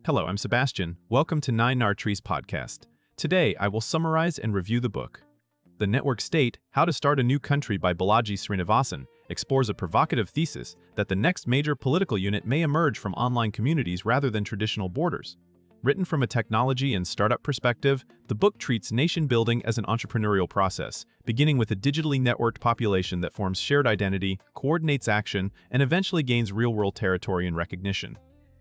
Hello, I'm Sebastian. Welcome to Nine Trees podcast. Today, I will summarize and review the book. The Network State, How to Start a New Country by Balaji Srinivasan explores a provocative thesis that the next major political unit may emerge from online communities rather than traditional borders. Written from a technology and startup perspective, the book treats nation-building as an entrepreneurial process, beginning with a digitally networked population that forms shared identity, coordinates action, and eventually gains real-world territory and recognition.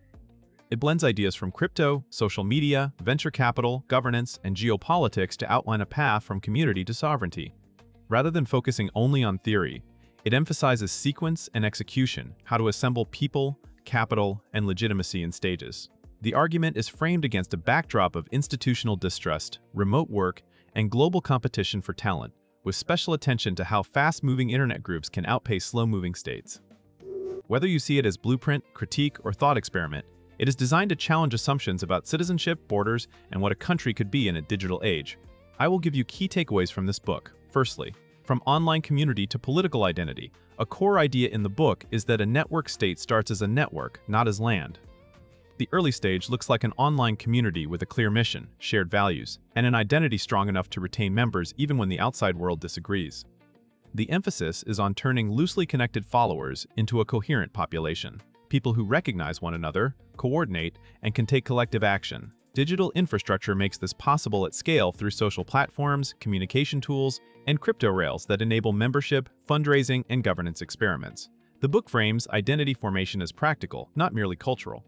It blends ideas from crypto, social media, venture capital, governance, and geopolitics to outline a path from community to sovereignty. Rather than focusing only on theory, it emphasizes sequence and execution, how to assemble people, capital, and legitimacy in stages. The argument is framed against a backdrop of institutional distrust, remote work, and global competition for talent, with special attention to how fast-moving internet groups can outpace slow-moving states. Whether you see it as blueprint, critique, or thought experiment, it is designed to challenge assumptions about citizenship, borders, and what a country could be in a digital age. I will give you key takeaways from this book. Firstly, from online community to political identity, a core idea in the book is that a network state starts as a network, not as land. The early stage looks like an online community with a clear mission, shared values, and an identity strong enough to retain members even when the outside world disagrees. The emphasis is on turning loosely connected followers into a coherent population. People who recognize one another, coordinate, and can take collective action. Digital infrastructure makes this possible at scale through social platforms, communication tools, and crypto rails that enable membership, fundraising, and governance experiments. The book frames identity formation as practical, not merely cultural.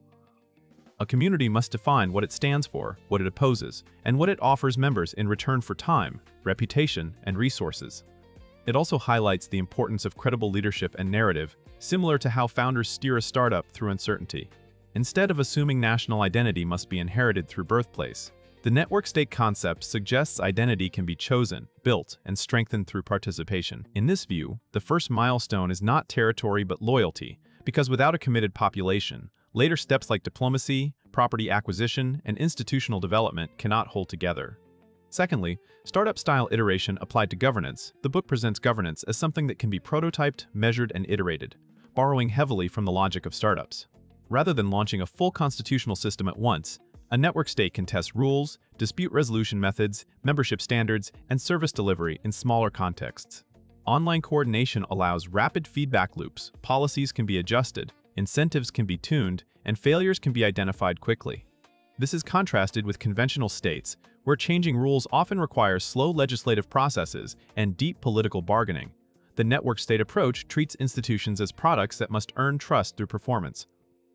A community must define what it stands for, what it opposes, and what it offers members in return for time, reputation, and resources. It also highlights the importance of credible leadership and narrative, similar to how founders steer a startup through uncertainty. Instead of assuming national identity must be inherited through birthplace, the network state concept suggests identity can be chosen, built, and strengthened through participation. In this view, the first milestone is not territory but loyalty, because without a committed population, later steps like diplomacy, property acquisition, and institutional development cannot hold together. Secondly, startup-style iteration applied to governance. The book presents governance as something that can be prototyped, measured, and iterated, borrowing heavily from the logic of startups. Rather than launching a full constitutional system at once, a network state can test rules, dispute resolution methods, membership standards, and service delivery in smaller contexts. Online coordination allows rapid feedback loops, policies can be adjusted, incentives can be tuned, and failures can be identified quickly. This is contrasted with conventional states, where changing rules often requires slow legislative processes and deep political bargaining. The network state approach treats institutions as products that must earn trust through performance.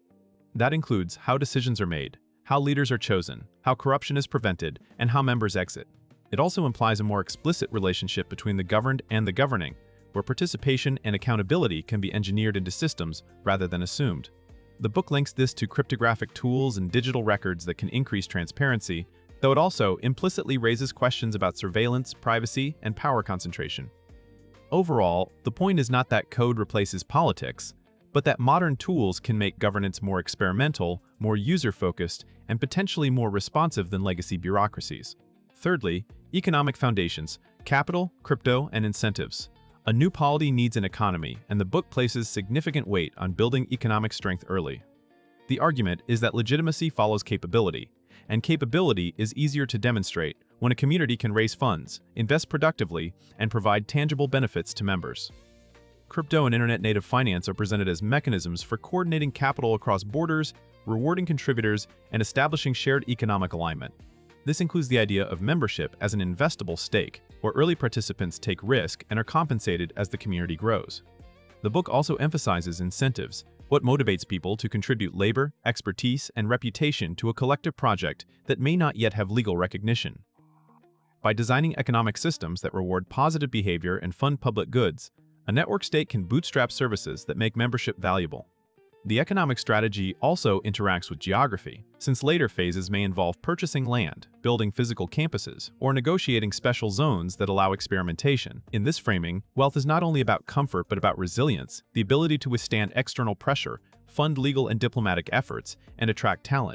That includes how decisions are made, how leaders are chosen, how corruption is prevented, and how members exit. It also implies a more explicit relationship between the governed and the governing, where participation and accountability can be engineered into systems rather than assumed. The book links this to cryptographic tools and digital records that can increase transparency, though it also implicitly raises questions about surveillance, privacy, and power concentration. Overall, the point is not that code replaces politics, but that modern tools can make governance more experimental, more user-focused, and potentially more responsive than legacy bureaucracies. Thirdly, economic foundations, capital, crypto, and incentives. A new polity needs an economy, and the book places significant weight on building economic strength early. The argument is that legitimacy follows capability, and capability is easier to demonstrate when a community can raise funds, invest productively, and provide tangible benefits to members. Crypto and internet-native finance are presented as mechanisms for coordinating capital across borders, rewarding contributors, and establishing shared economic alignment. This includes the idea of membership as an investable stake, where early participants take risk and are compensated as the community grows. The book also emphasizes incentives, what motivates people to contribute labor, expertise, and reputation to a collective project that may not yet have legal recognition. By designing economic systems that reward positive behavior and fund public goods, a network state can bootstrap services that make membership valuable. The economic strategy also interacts with geography, since later phases may involve purchasing land, building physical campuses, or negotiating special zones that allow experimentation. In this framing, wealth is not only about comfort but about resilience, the ability to withstand external pressure, fund legal and diplomatic efforts, and attract talent.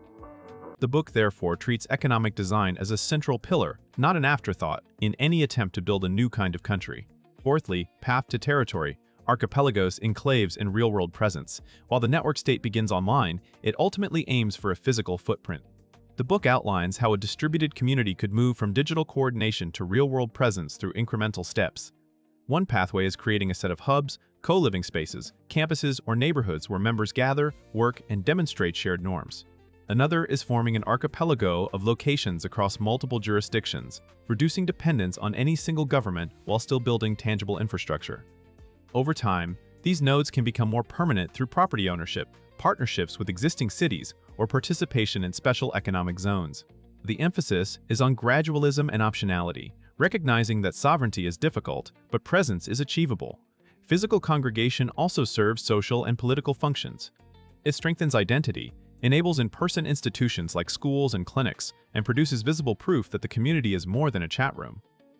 The book therefore treats economic design as a central pillar, not an afterthought, in any attempt to build a new kind of country. Fourthly, path to territory. archipelagos, enclaves, and real-world presence. While the network state begins online, it ultimately aims for a physical footprint. The book outlines how a distributed community could move from digital coordination to real-world presence through incremental steps. One pathway is creating a set of hubs, co-living spaces, campuses, or neighborhoods where members gather, work, and demonstrate shared norms. Another is forming an archipelago of locations across multiple jurisdictions, reducing dependence on any single government while still building tangible infrastructure. Over time, these nodes can become more permanent through property ownership, partnerships with existing cities, or participation in special economic zones. The emphasis is on gradualism and optionality, recognizing that sovereignty is difficult, but presence is achievable. Physical congregation also serves social and political functions. It strengthens identity, enables in-person institutions like schools and clinics, and produces visible proof that the community is more than a chat room.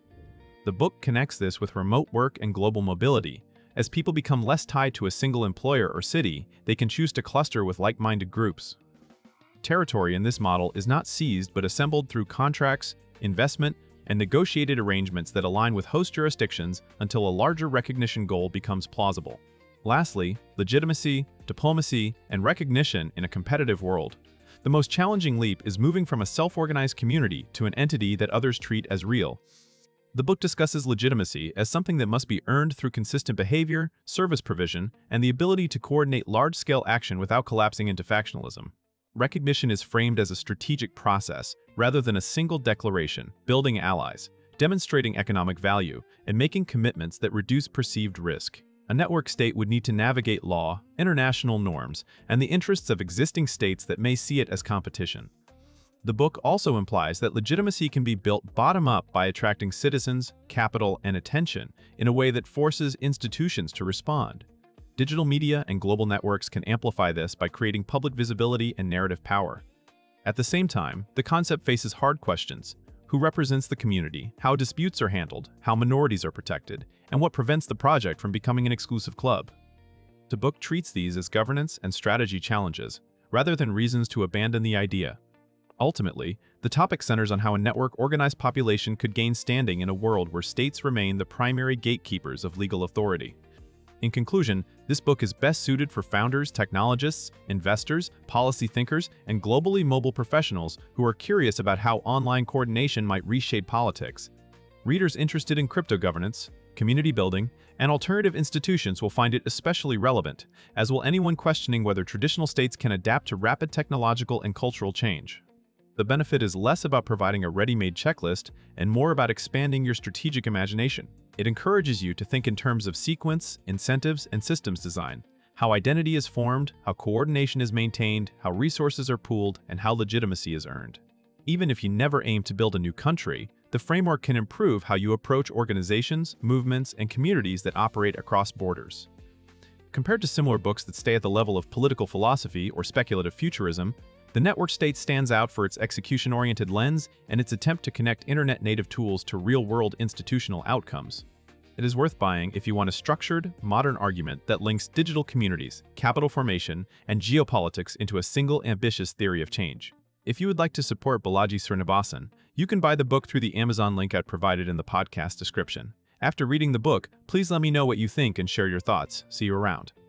The book connects this with remote work and global mobility. As people become less tied to a single employer or city, they can choose to cluster with like-minded groups. Territory in this model is not seized but assembled through contracts, investment, and negotiated arrangements that align with host jurisdictions until a larger recognition goal becomes plausible. Lastly, legitimacy, diplomacy, and recognition in a competitive world. The most challenging leap is moving from a self-organized community to an entity that others treat as real. The book discusses legitimacy as something that must be earned through consistent behavior, service provision, and the ability to coordinate large-scale action without collapsing into factionalism. Recognition is framed as a strategic process rather than a single declaration, building allies, demonstrating economic value, and making commitments that reduce perceived risk. A network state would need to navigate law, international norms, and the interests of existing states that may see it as competition. The book also implies that legitimacy can be built bottom-up by attracting citizens, capital, and attention in a way that forces institutions to respond. Digital media and global networks can amplify this by creating public visibility and narrative power. At the same time, the concept faces hard questions. Who represents the community, how disputes are handled, how minorities are protected, and what prevents the project from becoming an exclusive club. The book treats these as governance and strategy challenges, rather than reasons to abandon the idea. Ultimately, the topic centers on how a network-organized population could gain standing in a world where states remain the primary gatekeepers of legal authority. In conclusion, this book is best suited for founders, technologists, investors, policy thinkers, and globally mobile professionals who are curious about how online coordination might reshape politics. Readers interested in crypto governance, community building, and alternative institutions will find it especially relevant, as will anyone questioning whether traditional states can adapt to rapid technological and cultural change. The benefit is less about providing a ready-made checklist and more about expanding your strategic imagination. It encourages you to think in terms of sequence, incentives, and systems design, how identity is formed, how coordination is maintained, how resources are pooled, and how legitimacy is earned. Even if you never aim to build a new country, the framework can improve how you approach organizations, movements, and communities that operate across borders. Compared to similar books that stay at the level of political philosophy or speculative futurism, The Network State stands out for its execution-oriented lens and its attempt to connect internet-native tools to real-world institutional outcomes. It is worth buying if you want a structured, modern argument that links digital communities, capital formation, and geopolitics into a single ambitious theory of change. If you would like to support Balaji Srinivasan, you can buy the book through the Amazon link I've provided in the podcast description. After reading the book, please let me know what you think and share your thoughts. See you around.